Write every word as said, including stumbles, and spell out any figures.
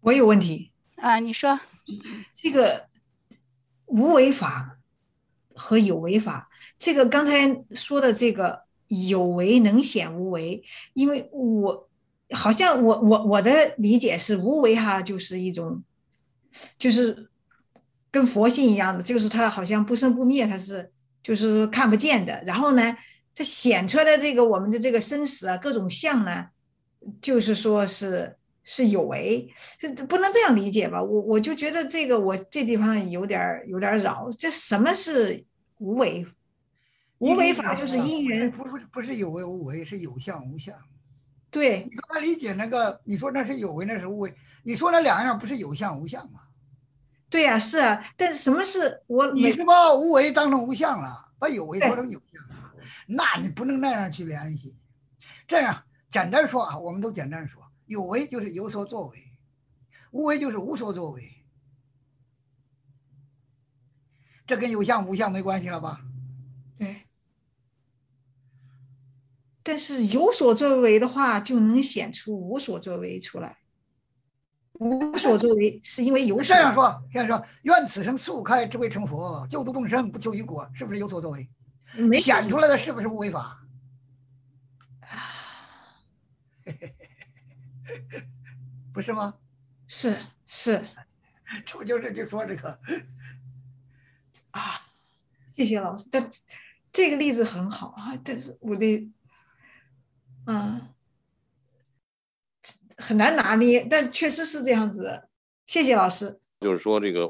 我有问题。 啊，你说。 这个无为法和有为法，这个刚才说的这个有为能显无为，因为我好像我我我的理解是无为哈，就是一种就是跟佛性一样的，就是它好像不生不灭，它是就是看不见的。然后呢，它显出来的这个我们的这个生死啊，各种相呢，就是说是是有为，这不能这样理解吧？我我就觉得这个我这地方有点有点绕。这什么是无为？无一个意思为法就是啊，不是因缘。 不是不是有为无为，是有相无相。 对。 你刚才理解那个，你说那是有为，那是无为，你说那两样不是有相无相吗？ 对呀、啊是啊，但是什么是我每你是把无为当成无相了，把有为说对成有相了，那你不能那样去联系。这样简单说啊，我们都简单说，有为就是有所作为，无为就是无所作为，这跟有相无相没关系了吧？ 对，但是有所作为的话，就能显出无所作为出来。无所作为是因为有所。 这样说，这样说，愿此生速开，智慧成佛，救度众生，不求于果，是不是有所作为？ 没有。 显出来的是不是无为法？不是吗？ 是是这不就是就说这个？ 啊，谢谢老师。但这个例子很好啊，但是我的嗯很难拿捏，但确实是这样子的。谢谢老师。 就是说这个